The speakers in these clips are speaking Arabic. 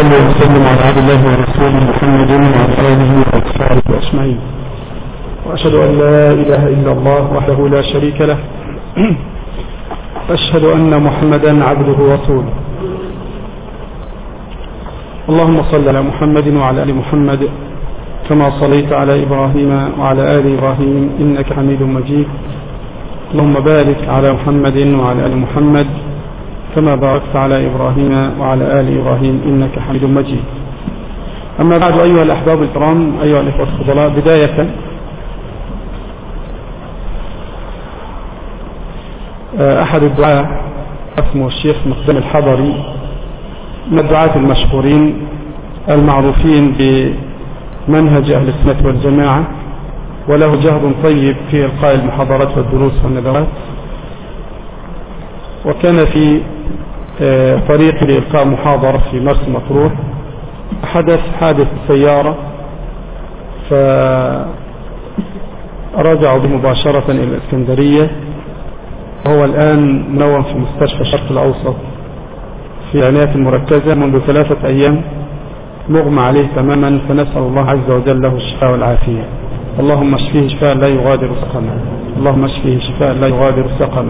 وصلى وسلم على عبد الله ورسوله محمد وعلى آله وأصحابه أجمعين، وأشهد أن لا إله إلا الله وحده لا شريك له، أشهد أن محمدا عبده ورسوله. اللهم صل على محمد وعلى آل محمد كما صليت على إبراهيم وعلى آل إبراهيم إنك حميد مجيد. اللهم بارك على محمد وعلى آل محمد كما باركت على إبراهيم وعلى آل إبراهيم إنك حميد مجيد. أما بعد، أيها الأحباب الكرام، أيها الإخوة الفضلاء، بداية أحد الدعاة اسمه الشيخ مقدم الحضري، من الدعاة المشهورين المعروفين بمنهج أهل السنة والجماعة، وله جهد طيب في إلقاء المحاضرات والدروس والندوات، وكان في طريق لإلقاء محاضرة في مرسى مطروح حدث حادث سيارة، فرجعوا بمباشرة إلى الإسكندرية، وهو الآن منوم في مستشفى الشرق الأوسط في العناية المركزة منذ 3 أيام، مغمى عليه تماما، فنسأل الله عز وجل له الشفاء والعافية. اللهم اشفيه شفاء لا يغادر سقما، اللهم اشفيه شفاء لا يغادر سقما.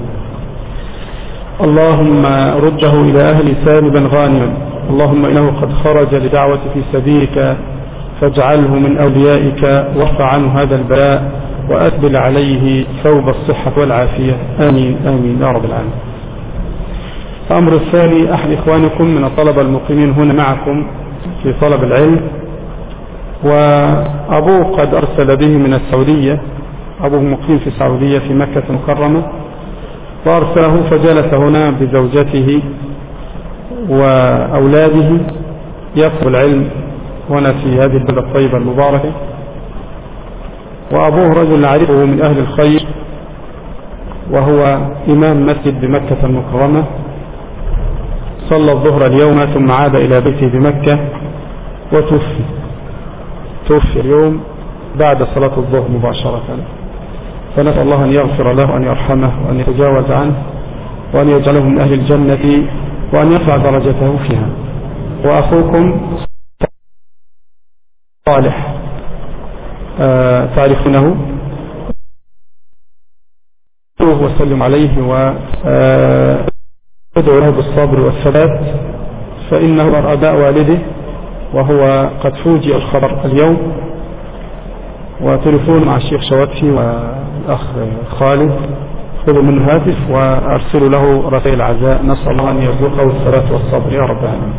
اللهم رده إلى أهل سالبا غانما. اللهم إنه قد خرج لدعوة في سبيلك، فاجعله من أوليائك، وارفع عنه هذا البلاء، وأسبل عليه ثوب الصحة والعافية، آمين آمين يا رب العالمين. الأمر الثاني، أحد إخوانكم من الطلبة المقيمين هنا معكم في طلب العلم، وأبوه قد أرسل به من السعودية، أبوه مقيم في السعودية في مكة المكرمة، وأرسله فجلس هنا بزوجته وأولاده يطلب العلم هنا في هذه البلدة الطيبة المباركة. وأبوه رجل نعرفه من أهل الخير، وهو إمام مسجد بمكة المكرمة، صلى الظهر اليوم ثم عاد إلى بيته بمكة توفي اليوم بعد صلاة الظهر مباشرة. فنسأل الله أن يغفر له وأن يرحمه وأن يتجاوز عنه وأن يجعله من أهل الجنة وأن يرفع درجته فيها. وأخوكم صالح تعرفونه، وسلم عليه وادعو له بالصبر والثبات، فإنه أباء والده، وهو قد فوجئ الخبر اليوم، وتليفون مع الشيخ شواتفي والأخ خالد، خذوا منه هاتف وأرسلوا له رسائل عزاء، نسأل الله أن يرزقه الثبات والصبر يا رب العالمين.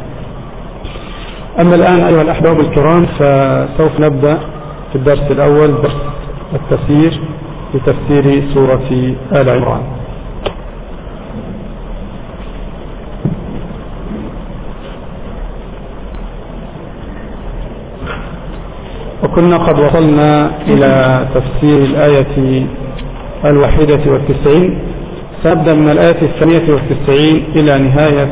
أما الآن أيها الأحباب الكرام، فسوف نبدأ في الدرس الأول، درس التفسير لتفسير سورة آل عمران. وكنا قد وصلنا إلى تفسير الآية 91، سنبدأ من الآية 92 إلى نهاية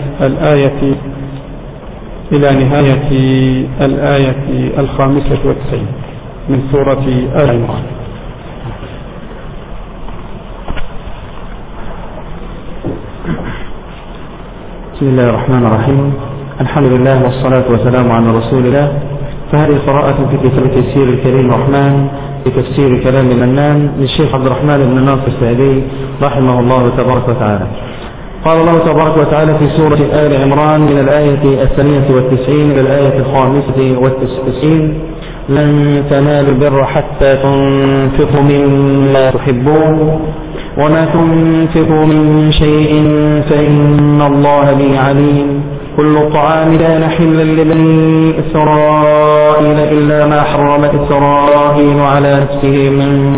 الآية 95 من سورة آل عمران. بسم الله الرحمن الرحيم. الحمد لله والصلاة والسلام على رسول الله. فهذه قراءة في كتاب تفسير الكريم الرحمن في تفسير كلام المنان للشيخ عبد الرحمن بن ناصر السعدي رحمه الله تبارك وتعالى. قال الله تبارك وتعالى في سورة آل عمران من الآية 92 إلى الآية 95: لن تنالوا البر حتى تنفقوا مما تحبون، وما تنفقوا من شيء فإن الله به عليم. كل الطعام كان حلا لبني إسرائيل إلا ما حرم إسرائيل على نفسه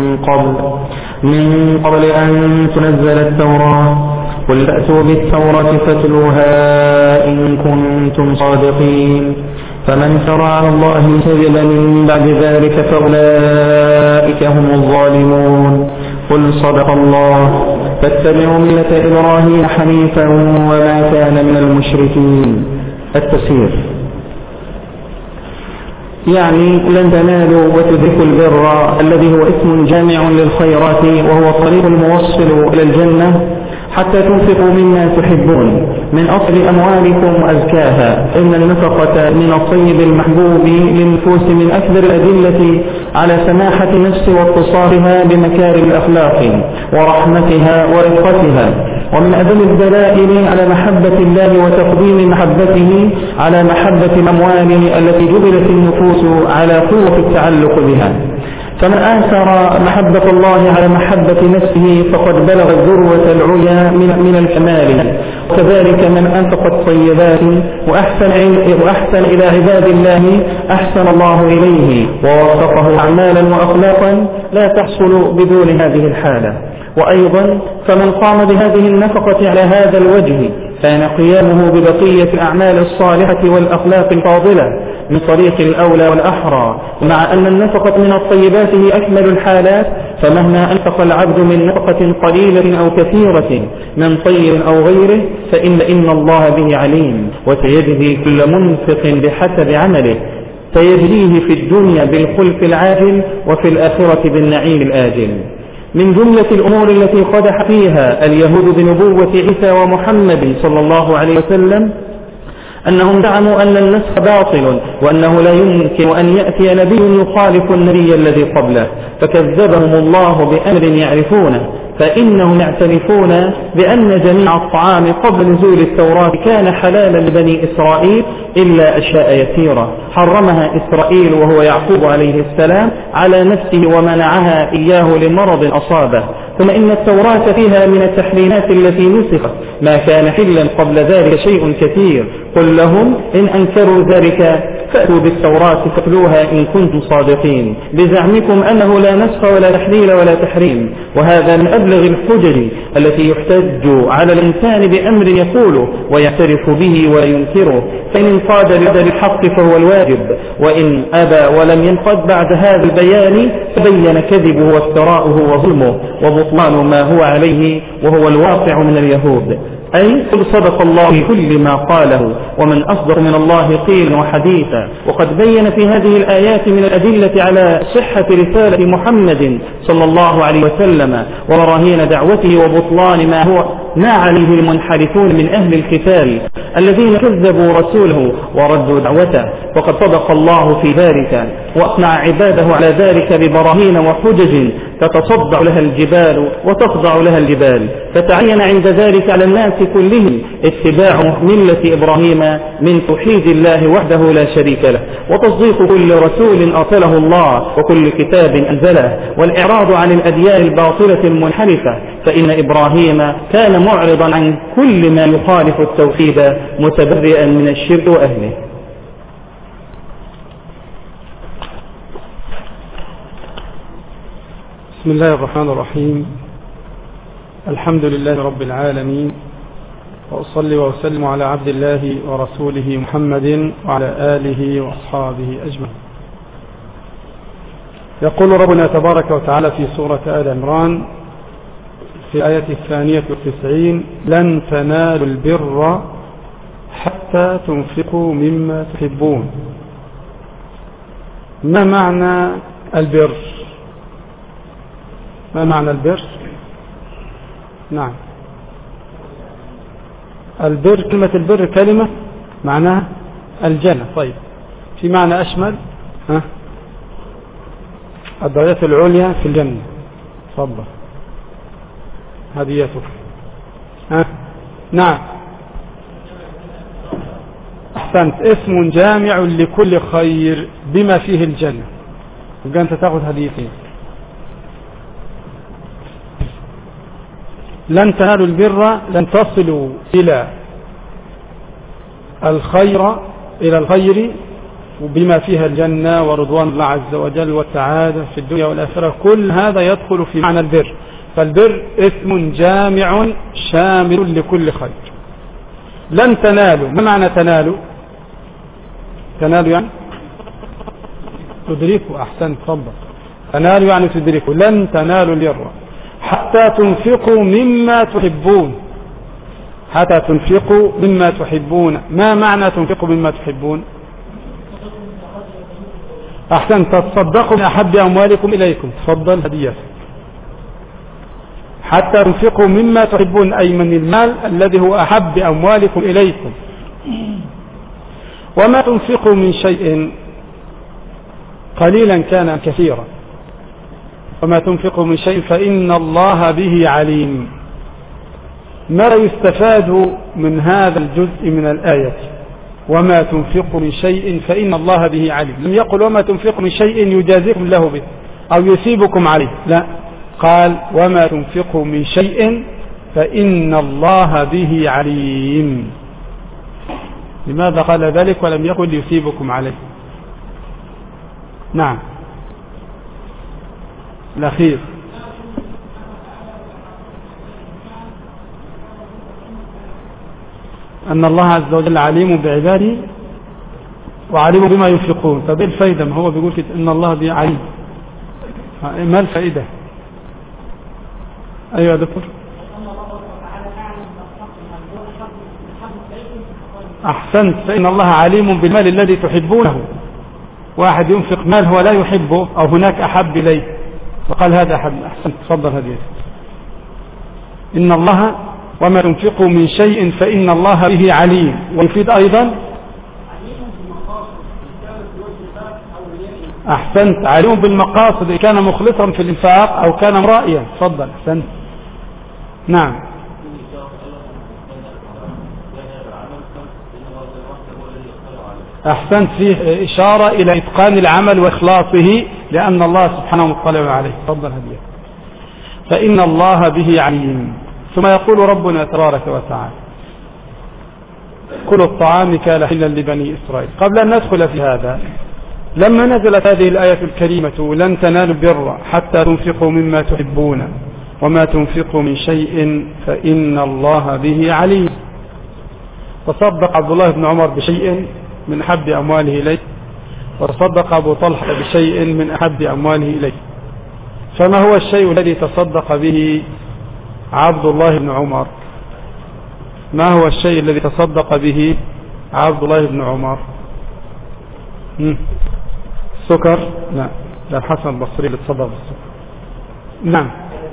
من قبل أن تنزل التوراة. قل فأتوا بالتوراة فاتلوها إن كنتم صادقين. فمن افترى على الله كذبا من بعد ذلك فأولئك هم الظالمون. قل صدق الله. فاتبعوا ملة إبراهيم حنيفا وما كان من المشركين. التفسير: يعني لن تنالوا وتدركوا البر الذي هو اسم جامع للخيرات، وهو الطريق الموصل إلى الجنة، حتى تنفقوا مما تحبون من أصل أموالكم أزكاها. إن النفقة من الطيب المحبوب للنفوس من أكثر الأدلة على سماحة النفس واتصالها بمكارم الأخلاق ورحمتها ورفقتها، ومن أدل الدلائل على محبة الله وتقديم محبته على محبة الأموال التي جبلت النفوس على قوة التعلق بها. فمن آثر محبة الله على محبة نفسه فقد بلغ الذروة العليا من الكمال. وكذلك من أنفق الطيبات وأحسن إلى عباد الله أحسن الله إليه ووفقه أعمالا وأخلاقا لا تحصل بدون هذه الحالة. وأيضا فمن قام بهذه النفقة على هذا الوجه كان قيامه ببقية الأعمال الصالحة والأخلاق الفاضلة من طريق الأولى والأحرى. مع أن النفقة من الطيبات هي أكمل الحالات، فمهما أنفق العبد من نفقة قليلة أو كثيرة من طيب أو غيره فإن الله به عليم، وسيجزي كل منفق بحسب عمله، سيجزيه في الدنيا بالخلف العاجل وفي الآخرة بالنعيم الآجل. من جملة الأمور التي قدح فيها اليهود بنبوة عيسى ومحمد صلى الله عليه وسلم أنهم زعموا أن النسخ باطل، وأنه لا يمكن أن يأتي نبي يخالف النبي الذي قبله، فكذبهم الله بأمر يعرفونه. فإنهم يعترفون بأن جميع الطعام قبل نزول التوراة كان حلالا لبني إسرائيل إلا أشياء يسيرة حرمها إسرائيل وهو يعقوب عليه السلام على نفسه ومنعها إياه لمرض أصابه. ثم إن التوراة فيها من التحريمات التي نسخت ما كان حلا قبل ذلك شيء كثير. قل لهم إن أنكروا ذلك فأتوا بالتوراة فاتلوها إن كنتم صادقين، بزعمكم أنه لا نسخ ولا تحليل ولا تحريم. وهذا من أبلغ الحجج التي يحتج على الإنسان بأمر يقوله ويعترف به وينكره، فإن انقاد للحق فهو الواجب، وإن أبى ولم ينقد بعد هذا البيان فبين كذبه وافتراؤه وظلمه وبطلان ما هو عليه وهو الواقع من اليهود. أي قل صدق الله في كل ما قاله، ومن أصدق من الله قيلا وحديثا. وقد بين في هذه الآيات من الأدلة على صحة رسالة محمد صلى الله عليه وسلم وبراهين دعوته وبطلان ما عليه المنحرفون من أهل الكتاب الذين كذبوا رسوله وردوا دعوته. وقد صدق الله في ذلك وأقنع عباده على ذلك ببراهين وحجج تتصدع لها الجبال وتخضع لها الجبال. فتعين عند ذلك على الناس كلهم اتباع ملة إبراهيم من توحيد الله وحده لا شريك له، وتصديق كل رسول أرسله الله وكل كتاب أنزله، والإعراض عن الأديان الباطلة المنحرفة. فإن إبراهيم كان معرضا عن كل ما يخالف التوحيد متبرئا من الشرك وأهله. بسم الله الرحمن الرحيم. الحمد لله رب العالمين، وأصلي وأسلم على عبد الله ورسوله محمد وعلى آله وأصحابه أجمعين. يقول ربنا تبارك وتعالى في سورة آل عمران في الآية 92: لن تنالوا البر حتى تنفقوا مما تحبون. ما معنى البر؟ ما معنى البر؟ نعم، البر، كلمة البر كلمة معناها الجنة. طيب، في معنى أشمل؟ الدرجات العليا في الجنة. تفضل، هديتك. نعم، أحسنت، اسم جامع لكل خير بما فيه الجنة. يبقى أنت تأخذ هديتين. لن تنالوا البر، لن تصلوا إلى الخير وبما فيها الجنة ورضوان الله عز وجل والسعادة في الدنيا والآخرة. كل هذا يدخل في معنى البر. فالبر اسم جامع شامل لكل خير. لن تنالوا، ما معنى تنالوا؟ تنالوا يعني تدركوا. أحسنت، تفضل. تنالوا يعني تدركوا. لن تنالوا البر حتى تنفقوا مما تحبون. حتى تنفقوا مما تحبون. ما معنى تنفقوا مما تحبون؟ أحسن، تصدقوا من أحب أموالكم إليكم. تفضل، هدية. حتى تنفقوا مما تحبون، أي من المال الذي هو أحب أموالكم إليكم. وما تنفقوا من شيء قليلا كان كثيرا، وما تنفقوا من شيء فإن الله به عليم. ما يستفاد من هذا الجزء من الآية؟ وما تنفقوا من شيء فإن الله به عليم. لم يقل وما تنفقوا من شيء يجازيكم له به أو يثيبكم عليه، لا، قال وما تنفقوا من شيء فإن الله به عليم. لماذا قال ذلك ولم يقل يثيبكم عليه؟ نعم. الأخير أن الله عز وجل عليم بعباده وعليم بما ينفقون. طب ايه الفايدة؟ ما هو بيقول كده إن الله به عليم، ما الفائدة؟ أيوة يا دكتور. أحسنت. فإن الله عليم بالمال الذي تحبونه. واحد ينفق مال هو لا يحبه أو هناك أحب إليه وقال هذا أحب. أحسنت، تفضل. هذه إن الله وما تنفقوا من شيء فإن الله به عليم. ويفيد أيضا أحسنت، عليم بالمقاصد إن كان مخلصا في الإنفاق أو كان مرائيا. تفضل. أحسنت. نعم. أحسنت، فيه إشارة إلى إتقان العمل وإخلاصه لأن الله سبحانه مطلع عليه. تفضل. هديه. فإن الله به عليم. ثم يقول ربنا تبارك وتعالى كل الطعام كان حلا لبني إسرائيل. قبل أن ندخل في هذا، لما نزلت هذه الآية الكريمة لن تنالوا البر حتى تنفقوا مما تحبون وما تنفقوا من شيء فإن الله به عليم، تصدق عبد الله بن عمر بشيء من أحب أمواله إليه، وتصدق أبو طلحة بشيء من أحب أمواله إليه. فما هو الشيء الذي تصدق به عبد الله بن عمر؟ ما هو الشيء الذي تصدق به عبد الله بن عمر؟ السكر؟ لا، ده الحسن البصري اللي تصدق بالسكر. نعم.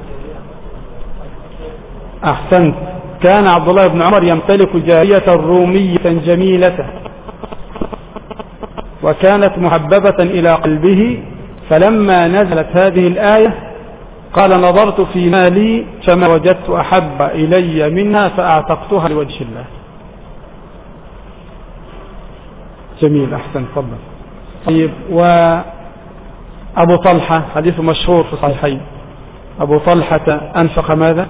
أحسنت. كان عبد الله بن عمر يمتلك جارية رومية جميلة وكانت محببة إلى قلبه، فلما نزلت هذه الآية قال نظرت في مالي فما وجدت أحب إلي منها فأعتقتها لوجه الله. جميل. أحسن. تفضل. طيب. وأبو طلحة حديث مشهور في الصحيحين، أبو طلحة أنفق ماذا؟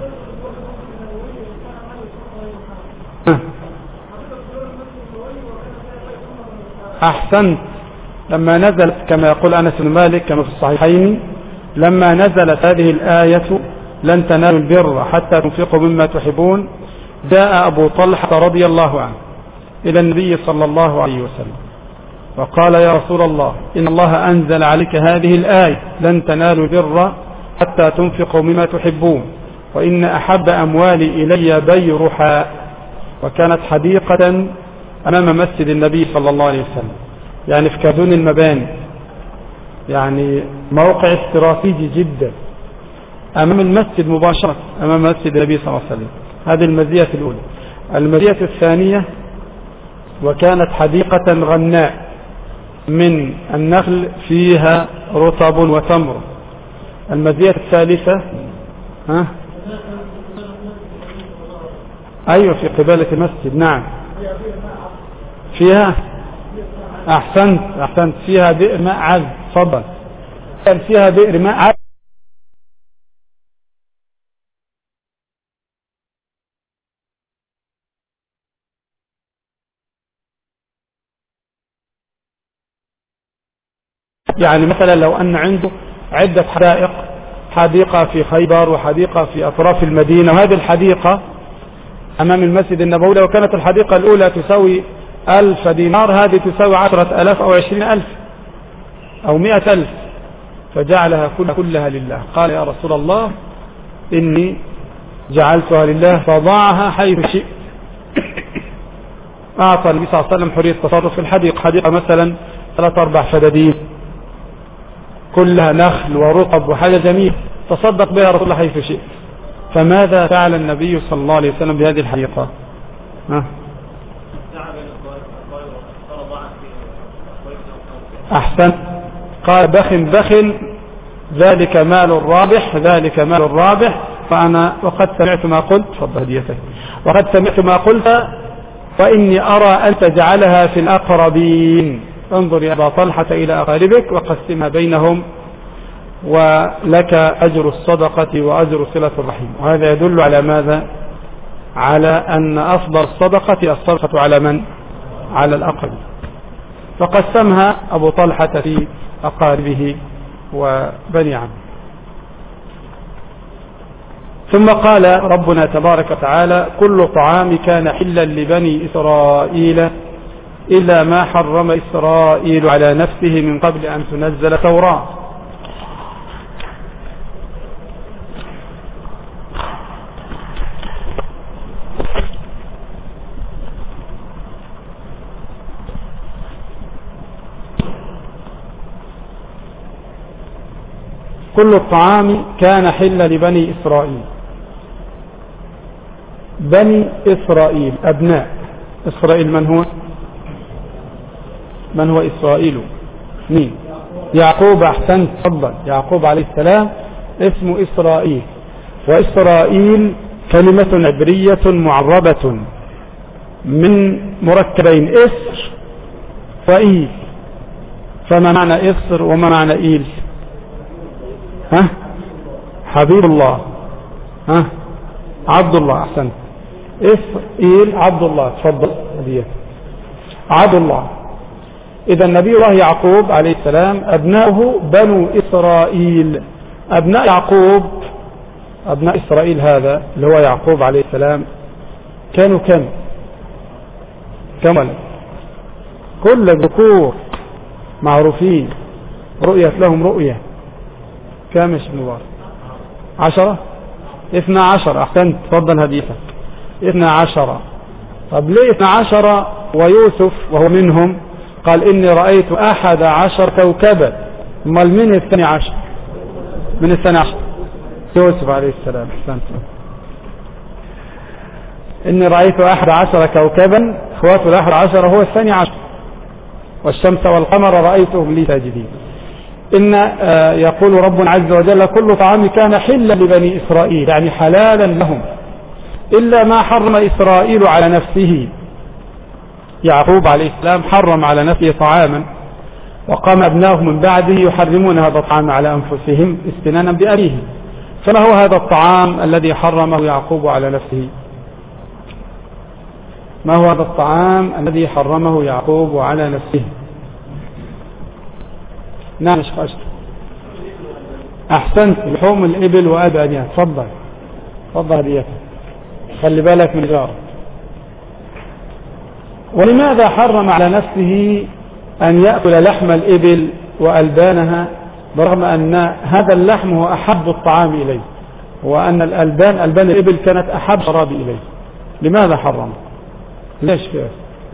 أحسنت. لما نزلت كما يقول أنس بن مالك كما في الصحيحين، لما نزلت هذه الآية لن تنالوا البر حتى تنفقوا مما تحبون، جاء أبو طلحة رضي الله عنه إلى النبي صلى الله عليه وسلم وقال يا رسول الله إن الله أنزل عليك هذه الآية لن تنالوا البر حتى تنفقوا مما تحبون، وإن أحب أموالي إلي بيرحاء. وكانت حديقة أمام مسجد النبي صلى الله عليه وسلم، يعني في كادون المباني، يعني موقع استراتيجي جدا أمام المسجد مباشرة، أمام مسجد النبي صلى الله عليه وسلم. هذه المزية الأولى. المزية الثانية وكانت حديقة غناء من النخل فيها رطب وتمر. المزية الثالثة أيوة في قبالة المسجد. نعم. فيها أحسنت فيها بئر ماء عذب. تفضل. كان فيها بئر ماء عذب يعني مثلا لو أن عنده عدة حدائق، حديقة في خيبر وحديقة في أطراف المدينة، وهذه الحديقة أمام المسجد النبوي، لو كانت الحديقة الأولى تساوي 1000 دينار، هذه تساوي 10,000 أو 20,000 أو 100,000، فجعلها كلها لله. قال يا رسول الله إني جعلتها لله فضعها حيث شئت. أعطى النبي صلى الله عليه وسلم حرية التصرف في الحديقة، حديقة مثلا 3-4 فدادين كلها نخل ورطب وحاجة جميل، تصدق بها رسول الله حيث شئت. فماذا فعل النبي صلى الله عليه وسلم بهذه الحديقة؟ أحسن. قال بخ ذلك مال الرابح، ذلك مال الرابح. فأنا وقد سمعت ما قلت، فضل هديتك، وقد سمعت ما قلت وإني أرى أن تجعلها في الأقربين. انظر يا أبا طلحة إلى أقاربك وقسمها بينهم، ولك أجر الصدقة وأجر صلة الرحم. وهذا يدل على ماذا؟ على أن أفضل الصدقة على من؟ على الأقرب. فقسمها أبو طلحة في أقاربه وبني عمه. ثم قال ربنا تبارك وتعالى: كل طعام كان حلا لبني إسرائيل إلا ما حرم إسرائيل على نفسه من قبل أن تنزل التوراة. كل الطعام كان حلا لبني إسرائيل. بني إسرائيل أبناء إسرائيل من هو إسرائيل؟ مين؟ يعقوب. أحسنت، تفضل. يعقوب عليه السلام اسمه إسرائيل. وإسرائيل كلمة عبرية معربة من مركبين، إسر وإيل. فما معنى إسر وما معنى إيل؟ حبيب الله. عبد الله. أحسنت. إسرائيل عبد الله. تفضل هدية. عبد الله. إذا النبي الله يعقوب عليه السلام أبناؤه بنو إسرائيل. أبناء يعقوب، أبناء إسرائيل هذا اللي هو يعقوب عليه السلام كانوا كم ولد؟ كل الذكور معروفين، رؤيت لهم رؤية. كم مبارك؟ 10 12. أحسنت، تفضل هديتك. 12. طب ليه 12 ويوسف وهو منهم قال إني رأيت 11 كوكبا؟ امال من الثاني عشر؟ من الثاني عشر يوسف عليه السلام. أحسنت. إني رأيت 11 كوكبا، اخواته 11 هو الثاني عشر. والشمس والقمر رأيتهم لي ساجدين. إن يقول ربنا عز وجل: كل طعام كان حلا لبني إسرائيل، يعني حلالا لهم، إلا ما حرم إسرائيل على نفسه. يعقوب عليه السلام حرم على نفسه طعاما، وقام أبناه من بعده يحرمون هذا الطعام على أنفسهم استنانا بأبيه. فما هو هذا الطعام الذي حرمه يعقوب على نفسه؟ ما هو هذا الطعام الذي حرمه يعقوب على نفسه؟ نعم يا شيخ أشرف. أحسنت، لحوم الإبل وأبانها. تفضل هديتك، خلي بالك من جارك. ولماذا حرم على نفسه أن يأكل لحم الإبل وألبانها، برغم أن هذا اللحم هو أحب الطعام إليه، وأن ألبان الإبل كانت أحب شراب إليه؟ لماذا حرم؟ ليش كيف؟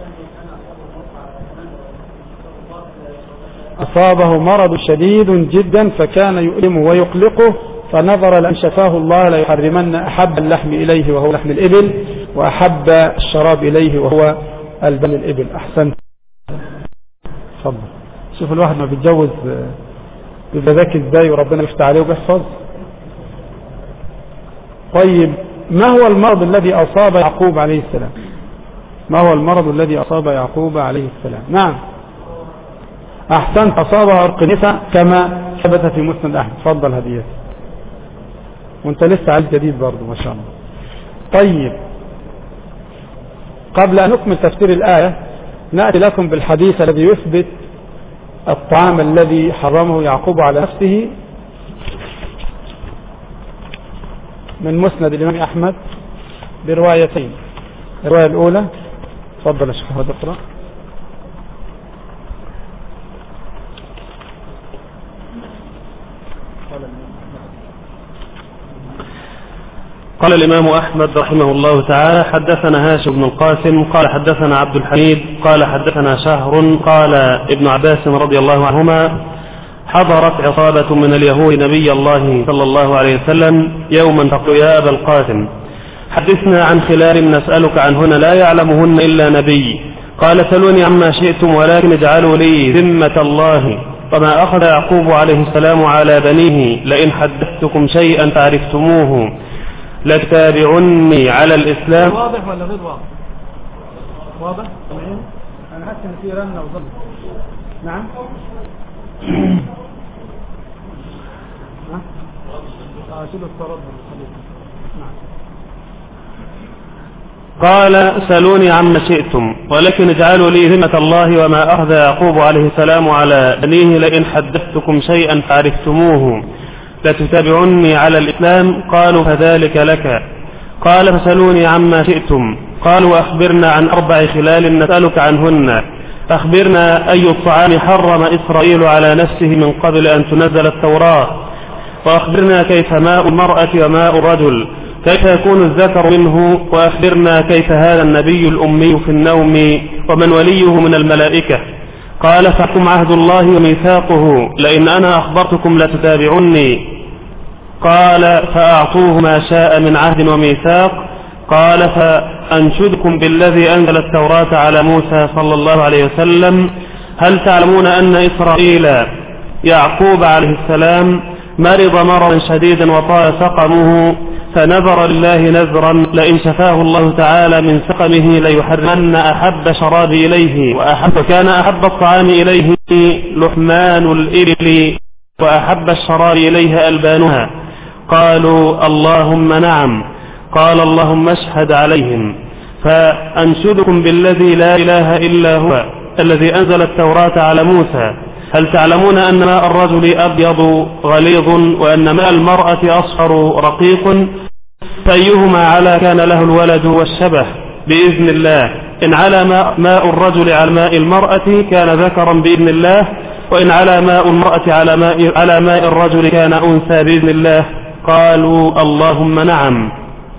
أصابه مرض شديد جدا فكان يؤلمه ويقلقه، فنظر لأن شفاه الله لا يحرمن أحب اللحم إليه وهو لحم الإبل، وأحب الشراب إليه وهو ألبان الإبل. أحسنت، تفضل. شوف الواحد ما بيتجوز بيبقى ذكي ازاي وربنا يفتح عليه وبيحفظ. طيب، ما هو المرض الذي أصاب يعقوب عليه السلام؟ ما هو المرض الذي أصاب يعقوب عليه السلام؟ نعم، أحسنت، أصابه عرق النساء كما ثبت في مسند أحمد. تفضل هديتي، وانت لسه عايز جديد برضو ما شاء الله. طيب، قبل أن نكمل تفسير الآية نأتي لكم بالحديث الذي يثبت الطعام الذي حرمه يعقوب على نفسه من مسند الإمام أحمد بروايتين. الرواية الأولى، تفضل يا شيخ أحمد اقرأ. قال الإمام أحمد رحمه الله تعالى: حدثنا هاشم بن القاسم قال حدثنا عبد الحميد قال حدثنا شهر قال ابن عباس رضي الله عنهما: حضرت عصابة من اليهود نبي الله صلى الله عليه وسلم يوما فقالوا يا أبا القاسم حدثنا عن خلال نسألك عنهن لا يعلمهن إلا نبي. قال سلوني عما شئتم ولكن اجعلوا لي ذمة الله وما أخذ يعقوب عليه السلام على بنيه لئن حدثتكم شيئا تعرفتموه لتتابعني على الإسلام. واضح ولا غير واضح؟ واضح؟ أنا حاسس إن في رنة وظل. نعم. شوف التردد. نعم. قال سلوني عما شئتم ولكن اجعلوا لي ذمة الله وما أخذ يعقوب عليه السلام على بنيه لئن حدثتكم شيئا فعرفتموه لتتابعني على الإسلام. قالوا فذلك لك. قال فسلوني عما شئتم. قالوا أخبرنا عن 4 خلال نسألك عنهن. أخبرنا أي الطعام حرم إسرائيل على نفسه من قبل أن تنزل التوراة. وأخبرنا كيف ماء المرأة وماء الرجل كيف يكون الذكر منه. وأخبرنا كيف هذا النبي الأمي في النوم ومن وليه من الملائكة. قال فحكم عهد الله وميثاقه لئن أنا أخبرتكم لتتابعني. قال فأعطوه ما شاء من عهد وميثاق. قال فأنشدكم بالذي أنزل التوراة على موسى صلى الله عليه وسلم هل تعلمون أن إسرائيل يعقوب عليه السلام مرض مرضا شديدا وطال سقمه فنذر لله نذرا لئن شفاه الله تعالى من سقمه ليحرمن أحب شراب إليه وكان أحب الطعام إليه لحمان الإبل وأحب الشراب إليها ألبانها. قالوا اللهم نعم. قال اللهم اشهد عليهم. فأنشدكم بالذي لا إله إلا هو الذي أنزل التوراة على موسى هل تعلمون أن ماء الرجل أبيض غليظ وأن ماء المرأة أصفر رقيق فأيهما على كان له الولد والشبه بإذن الله. إن على ماء الرجل على ماء المرأة كان ذكرا بإذن الله وإن على ماء المرأة على ماء الرجل كان أنثى بإذن الله. قالوا اللهم نعم.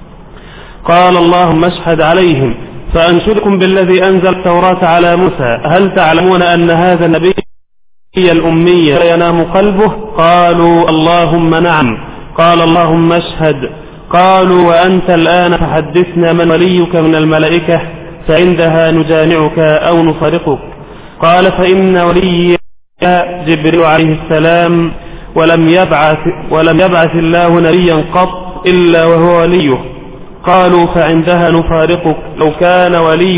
قال اللهم اشهد عليهم. فأنشدكم بالذي أنزل التوراة على موسى هل تعلمون أن هذا النبي الأمي لا ينام قلبه. قالوا اللهم نعم. قال اللهم اشهد. قالوا وأنت الآن فحدثنا من وليك من الملائكة فعندها نجامعك أو نفارقك. قال فإن ولي جبريل عليه السلام ولم يبعث الله نبيا قط إلا وهو وليه. قالوا فعندها نفارقك لو كان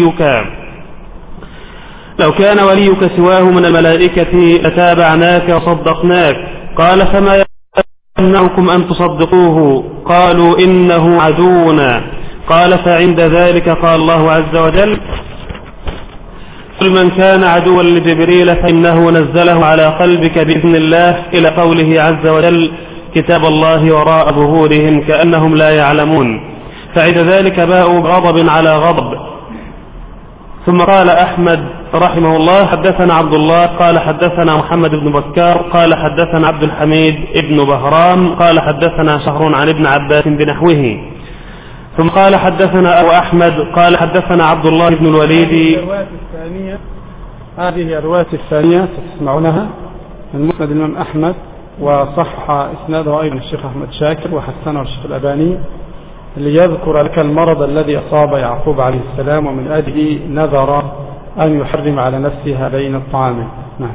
وليك سواه من الملائكة لتابعناك وصدقناك. قال فما يمنعكم أن تصدقوه. قالوا إنه عدونا. قال فعند ذلك قال الله عز وجل قل من كان عدوا لجبريل فإنه نزله على قلبك بإذن الله إلى قوله عز وجل كتاب الله وراء ظهورهم كأنهم لا يعلمون. فعند ذلك باءوا بغضب على غضب. ثم قال أحمد رحمه الله حدثنا عبد الله قال حدثنا محمد بن بكار قال حدثنا عبد الحميد ابن بهرام قال حدثنا شهر عن ابن عباس بنحوه. ثم قال حدثنا أبو أحمد قال حدثنا عبد الله بن الوليد. هذه الرواية الثانية تسمعونها من مسند الإمام أحمد وصح إسناده أيضا الشيخ أحمد شاكر وحسنه الشيخ الأباني ليذكر لك المرض الذي أصاب يعقوب عليه السلام ومن أجله نذر أن يحرم على نفسه بين الطعام. نعم.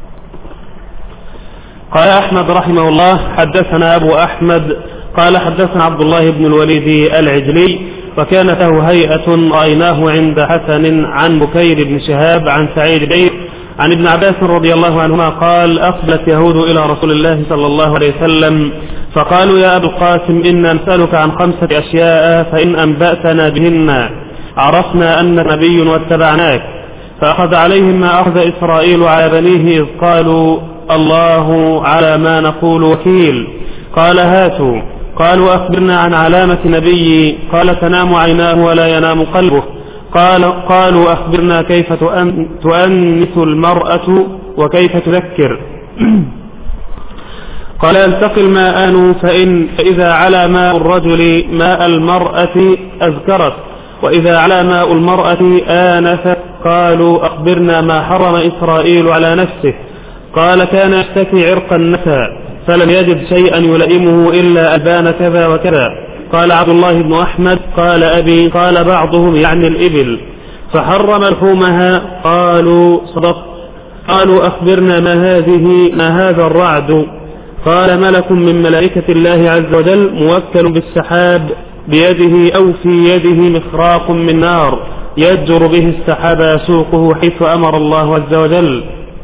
قال أحمد رحمه الله حدثنا أبو أحمد قال حدثنا عبد الله بن الوليد العجلي وكانت له هيئة رأيناه عند حسن عن بكير بن شهاب عن سعيد بن عن ابن عباس رضي الله عنهما قال أقبلت يهود إلى رسول الله صلى الله عليه وسلم فقالوا يا أبا القاسم إنا نسألك عن 5 أشياء فإن أنبأتنا بهن عرفنا أنك نبي واتبعناك. فأخذ عليهم ما أخذ إسرائيل على بنيه إذ قالوا الله على ما نقول وكيل. قال هاتوا. قالوا أخبرنا عن علامة نبي. قال تنام عيناه ولا ينام قلبه. قالوا أخبرنا كيف تؤنث المرأة وكيف تذكر. قال يلتقي الماءان فإذا على ماء الرجل ماء المرأة أذكرت وإذا على ماء المرأة آنست. قالوا أخبرنا ما حرم إسرائيل على نفسه. قال كان يشتكي عرق النسى فلم يجد شيئا يلئمه إلا ألبان كذا وكذا. قال عبد الله بن أحمد قال أبي قال بعضهم يعني الإبل فحرم لحومها. قالوا صدق. قالوا أخبرنا ما هذا الرعد؟ قال ملك من ملائكة الله عز وجل موكل بالسحاب بيده أو في يده مخراق من نار يجر به السحاب يسوقه حيث أمر الله عز وجل.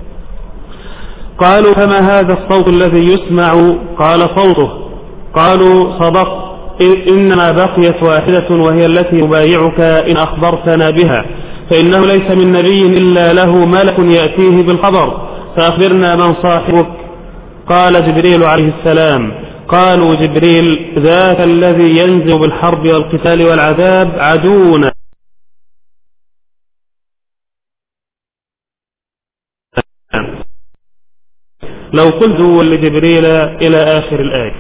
قالوا فما هذا الصوت الذي يسمع؟ قال صوته. قالوا صدق إنما بقيت واحدة وهي التي نبايعك إن أخبرتنا بها فإنه ليس من نبي إلا له ملك يأتيه بالخبر فأخبرنا من صاحبك. قال جبريل عليه السلام. قالوا جبريل ذاك الذي ينزل بالحرب والقتال والعذاب عدونا. لو قلت لجبريل إلى آخر الآية.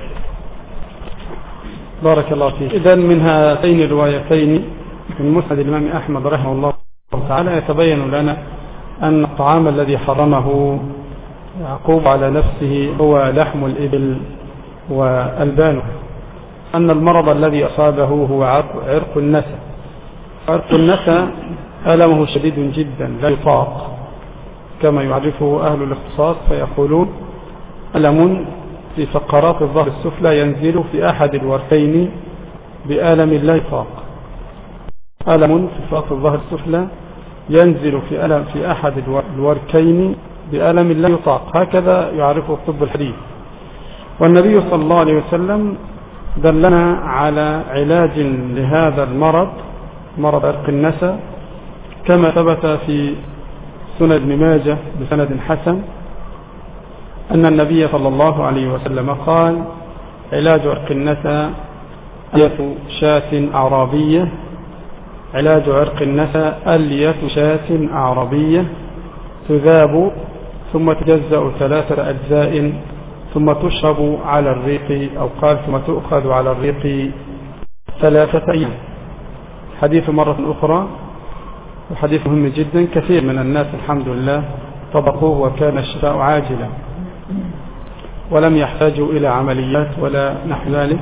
بارك الله فيك. إذن من هاتين الروايتين من مسند الإمام أحمد رحمه الله تعالى يتبين لنا أن الطعام الذي حرمه يعقوب على نفسه هو لحم الإبل وألبانه، أن المرض الذي أصابه هو عرق النسى. عرق النسى ألمه شديد جدا لا يطاق كما يعرفه أهل الاختصاص فيقولون ألم في فقرات الظهر السفلى ينزل في أحد الوركين بألم لا يطاق. ألم في فقرات الظهر السفلى ينزل في أحد الوركين بألم لا يطاق، هكذا يعرفه الطب الحديث. والنبي صلى الله عليه وسلم دلنا على علاج لهذا المرض، مرض عرق النسى، كما ثبت في سنن ابن ماجه بسند حسن أن النبي صلى الله عليه وسلم قال علاج عرق النسى ألية شاة أعرابية، علاج عرق النسى ألية شاة أعرابية تذاب ثم تجزأ 3 أجزاء ثم تشرب على الريق، أو قال ثم تؤخذ على الريق 3 أيام. حديث مرة أخرى وحديث مهم جدا، كثير من الناس الحمد لله طبقوه وكان الشفاء عاجلا ولم يحتاجوا إلى عمليات ولا نحو ذلك.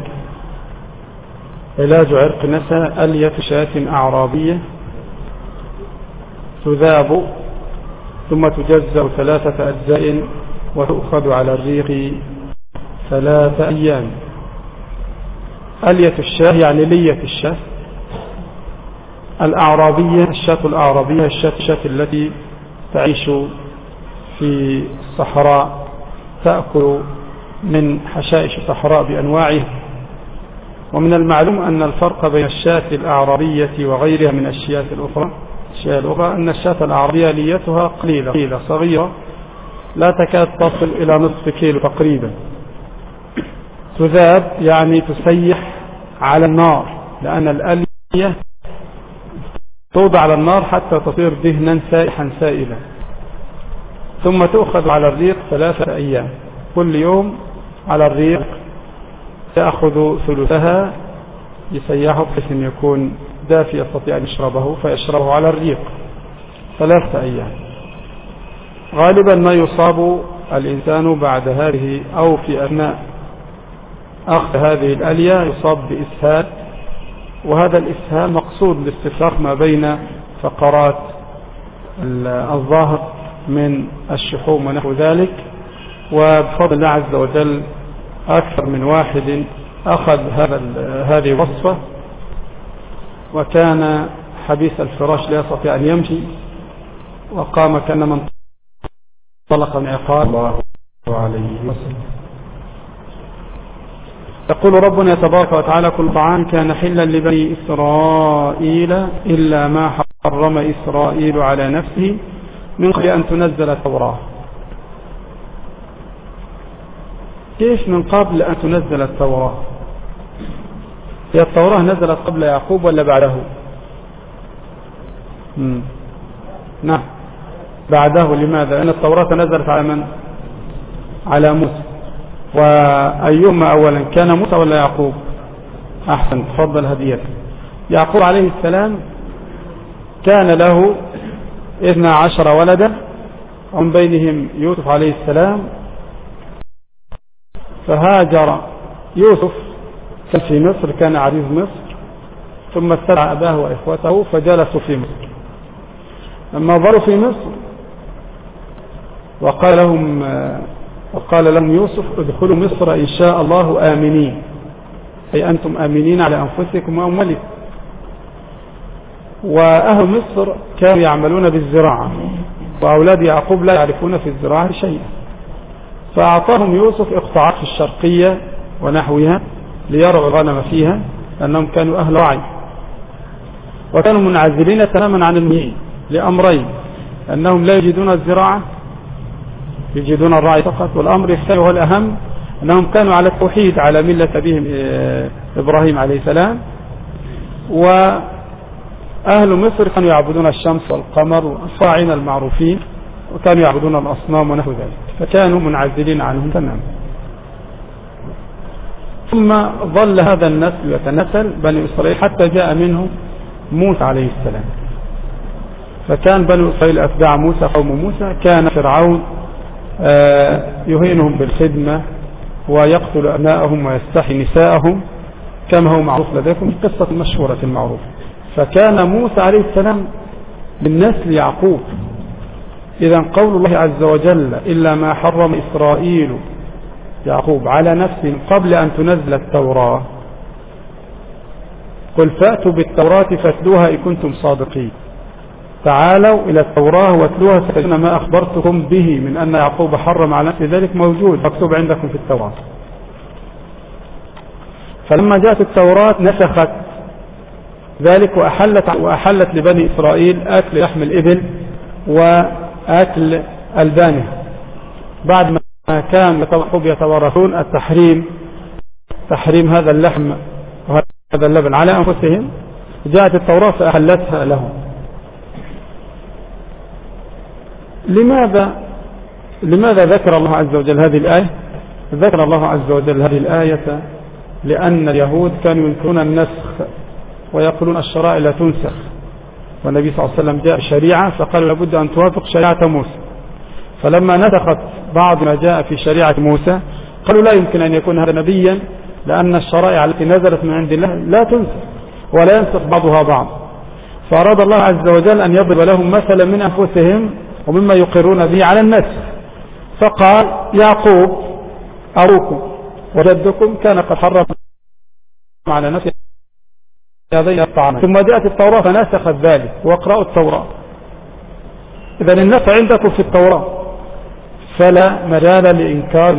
علاج عرق نسى ألية شاة أعرابية تذاب ثم تجزأ 3 أجزاء وتؤخذ على الريق 3 أيام. ألية الشاة يعني لية الشاة، الأعرابية الشاة الأعرابية الشاة التي تعيش في الصحراء تأكل من حشائش الصحراء بأنواعها. ومن المعلوم أن الفرق بين الشاة الأعرابية وغيرها من الشيات الأخرى أن الشاة الأعرابية ليتها قليلة صغيرة لا تكاد تصل إلى نصف كيلو تقريبا. تذاب يعني تسيح على النار، لأن الألية توضع على النار حتى تصير دهنا سائحا سائلا، ثم تؤخذ على الريق 3 أيام، كل يوم على الريق يأخذ ثلثها يسيحه بحيث أن يكون دافي يستطيع أن يشربه فيشربه على الريق 3 أيام. غالبا ما يصاب الإنسان بعد هذه أو في أثناء أخذ هذه الألية يصاب بإسهال، وهذا الإسهال مقصود لاستفراغ ما بين فقرات الظهر من الشحوم ونحو ذلك. وبفضل الله عز وجل أكثر من واحد أخذ هذه الوصفة وكان حبيس الفراش لا يستطيع أن يمشي، وقام كأن من طلق من عقاب الله عليه وسلم. يقول ربنا تبارك وتعالى كل طعام كان حلا لبني إسرائيل إلا ما حرم إسرائيل على نفسه من قبل أن تنزل التوراة. كيف من قبل أن تنزل التوراة؟ هي التوراة نزلت قبل يعقوب ولا بعده؟ نعم بعده. لماذا؟ لأن التوراة نزلت على من؟ على موسى. وأيهما أولا كان موسى ولا يعقوب؟ أحسن، تفضل هديتك. يعقوب عليه السلام كان له 12 ولدا ومن بينهم يوسف عليه السلام. فهاجر يوسف في مصر، كان عريض مصر، ثم استدعى أباه وإخوته فجلسوا في مصر. لما ظلوا في مصر وقال لهم يوسف ادخلوا مصر إن شاء الله آمنين، أي أنتم آمنين على أنفسكم وأموالكم. وأهل مصر كانوا يعملون بالزراعة، وأولاد يعقوب لا يعرفون في الزراعة شيئا، فأعطاهم يوسف إقطاعات في الشرقية ونحوها ليرعوا الغنم فيها، لأنهم كانوا أهل وعي، وكانوا منعزلين تماما عن المياه لأمرين: أنهم لا يجدون الزراعة، يجدون الرعي فقط، والأمر الثاني وهو الأهم أنهم كانوا على التوحيد على ملة أبيهم إبراهيم عليه السلام. وأهل مصر كانوا يعبدون الشمس والقمر والفاعين المعروفين، وكانوا يعبدون الأصنام ونحو ذلك، فكانوا منعزلين عنهم تماما. ثم ظل هذا النسل يتنسل بني إسرائيل حتى جاء منه موسى عليه السلام. فكان بني إسرائيل أتباع موسى، قوم موسى. كان فرعون يهينهم بالخدمة ويقتل أبناءهم ويستحي نساءهم، كما هو معروف لديكم في قصة مشهورة المعروفة. فكان موسى عليه السلام من نسل يعقوب. إذا قول الله عز وجل إلا ما حرم إسرائيل يعقوب على نفسه قبل أن تنزل التوراة، قل فأتوا بالتوراة فاتلوها إن كنتم صادقين. تعالوا إلى التوراة واتلوها ستجدون ما أخبرتكم به من أن يعقوب حرم على نفسه، ذلك موجود مكتوب عندكم في التوراة. فلما جاءت التوراة نسخت ذلك وأحلت لبني إسرائيل أكل لحم الإبل وأكل البانه، بعد ما كان يتورثون التحريم، تحريم هذا اللحم وهذا اللبن على أنفسهم. جاءت التوراة فأحلتها لهم. لماذا ذكر الله عز وجل هذه الآية؟ ذكر الله عز وجل هذه الآية لأن اليهود كانوا ينكرون النسخ ويقولون الشرائع لا تنسخ، والنبي صلى الله عليه وسلم جاء شريعة فقالوا لابد أن توافق شريعة موسى. فلما نسخت بعض ما جاء في شريعة موسى قالوا لا يمكن أن يكون هذا نبيا، لأن الشرائع التي نزلت من عند الله لا تنسخ ولا ينسخ بعضها بعض. فأراد الله عز وجل أن يضرب لهم مثلا من أنفسهم ومما يقرون به على النسخ، فقال يعقوب أبوكم وجدكم كان قد حرم على نفسه هذين الطعام، ثم جاءت التوراة فنسخت ذلك. واقرأوا التوراة. إذن النسخ عندكم في التوراة، فلا مجال لإنكار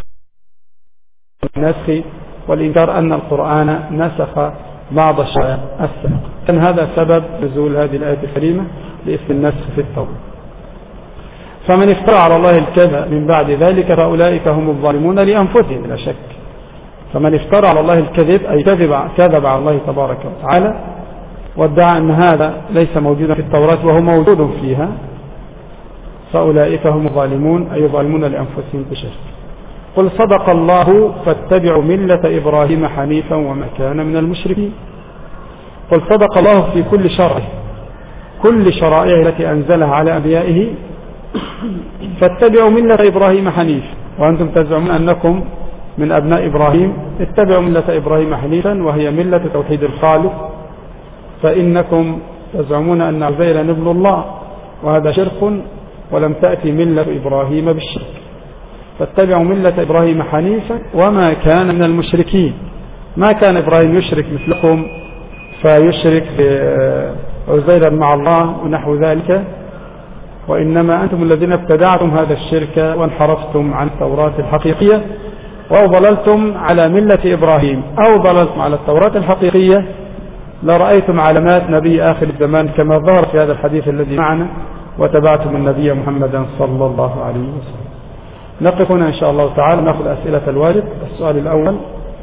النسخ والإنكار أن القرآن نسخ بعض الشرائع السابقة. كان هذا سبب نزول هذه الآية الكريمة لاسم النسخ في التوراة. فمن افترى على الله الكذب من بعد ذلك فأولئك هم الظالمون لأنفسهم لا شك. فمن افترى على الله الكذب أي كذب على الله تبارك وتعالى وادعى أن هذا ليس موجودا في التوراة وهو موجود فيها، فأولئك هم الظالمون أي ظالمون لأنفسهم بشرك. قل صدق الله فاتبعوا ملة إبراهيم حنيفا وما كان من المشركين. قل صدق الله في كل شرعه، كل شرائعه التي أنزلها على أنبيائه، فاتبعوا ملة إبراهيم حنيفا. وأنتم تزعمون أنكم من أبناء إبراهيم، اتبعوا ملة إبراهيم حنيفا وهي ملة توحيد الخالق، فإنكم تزعمون أن عزيرا ابن الله وهذا شرك، ولم تأتي ملة إبراهيم بالشرك. فاتبعوا ملة إبراهيم حنيفا وما كان من المشركين. ما كان إبراهيم يشرك مثلكم فيشرك عزيرا مع الله ونحو ذلك، وإنما أنتم الذين ابتدعتم هذا الشرك وانحرفتم عن التوراة الحقيقية، أو ضللتم على ملة إبراهيم أو ضللتم على التوراة الحقيقية لرأيتم علامات نبي آخر الزمان كما ظهر في هذا الحديث الذي معنا، وتبعتم النبي محمدا صلى الله عليه وسلم. نقف هنا إن شاء الله تعالى نأخذ أسئلة الوارد. السؤال الأول: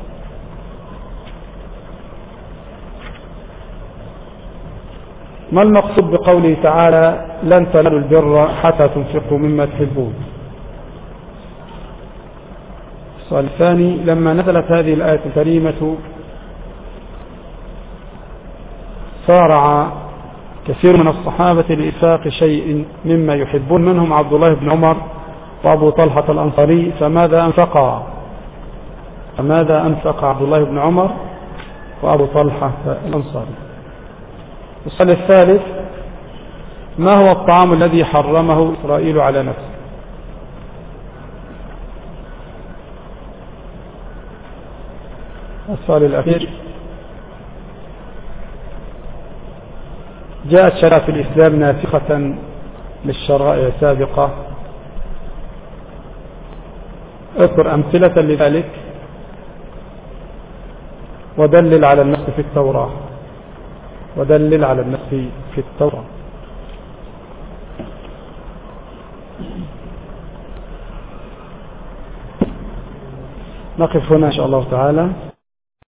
ما المقصود بقوله تعالى لن تنالوا البر حتى تنفقوا مما تحبون؟ السؤال الثاني: لما نزلت هذه الآية الكريمة صارع كثير من الصحابة لإنفاق شيء مما يحبون، منهم عبد الله بن عمر وأبو طلحة الأنصاري، فماذا أنفق عبد الله بن عمر وأبو طلحة الأنصاري؟ السؤال الثالث: ما هو الطعام الذي حرمه إسرائيل على نفسه؟ السؤال الأخير: جاءت شرائع في الإسلام ناسخة للشرائع السابقة، اذكر أمثلة لذلك ودلل على النسخ في التوراة. نقف هنا إن شاء الله تعالى.